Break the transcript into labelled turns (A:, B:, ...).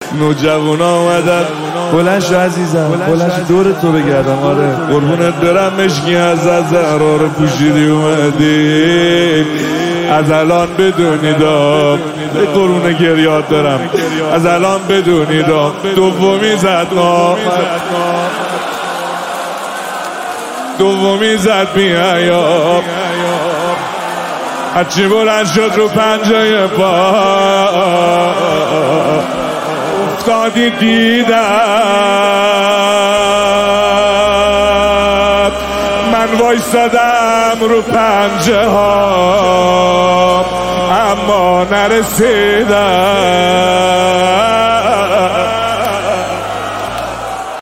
A: نوجوانا اومدن. بلند شو عزیزم، بلند شو دور تو بگردم. آره قربونت برم مشکی از زهرا رو پوشیدی اومدی. از الان بدونیدم قربون گریات دارم، از الان بدونیدم دومی زد دومی زد بیایا. هرچی بلند شد رو پنجه پا افتادی دیدم. من وایستادم رو پنجه ها اما نرسیدم.